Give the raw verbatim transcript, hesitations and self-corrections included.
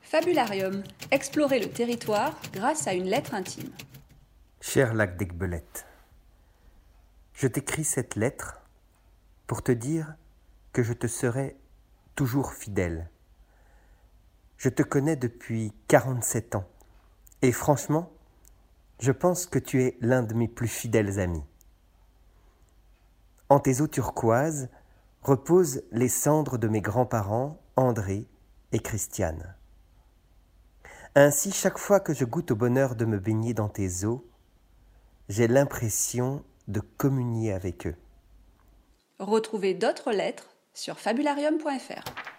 Fabularium, explorer le territoire grâce à une lettre intime. Cher lac d'Aiguebelette, je t'écris cette lettre pour te dire que je te serai toujours fidèle. Je te connais depuis quarante-sept ans et franchement, je pense que tu es l'un de mes plus fidèles amis. En tes eaux turquoises reposent les cendres de mes grands-parents André et Christiane. Ainsi, chaque fois que je goûte au bonheur de me baigner dans tes eaux, j'ai l'impression de communier avec eux. Retrouvez d'autres lettres sur fabularium point f r.